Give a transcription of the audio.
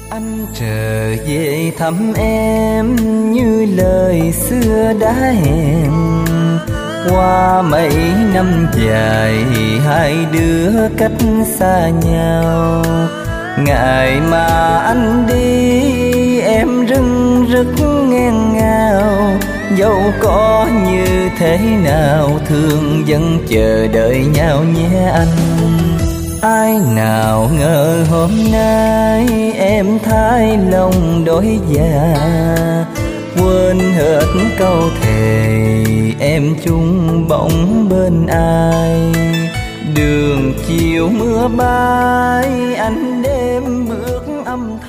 Anh trở về thăm em như lời xưa đã hẹn. Qua mấy năm dài hai đứa cách xa nhau. Ngày mà anh đi em rưng rức nghẹn ngào. Dẫu có như thế nào thương vẫn chờ đợi nhau nhé anh. Ai nào ngờ hôm nay em thay lòng đổi dạ. Quên hết câu thề em chung bóng bên ai. Đường chiều mưa bay anh đêm bước âm thầm.